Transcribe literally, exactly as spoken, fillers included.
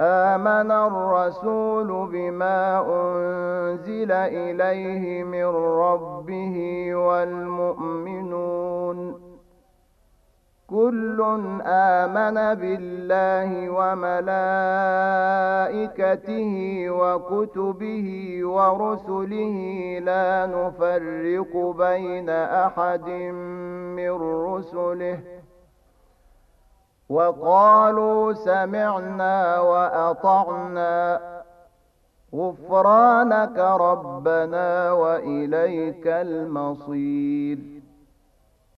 آمن الرسول بما أنزل إليه من ربه والمؤمنون كل آمن بالله وملائكته وكتبه ورسله لا نفرق بين أحد من رسله وقالوا سمعنا وأطعنا غفرانك ربنا وإليك المصير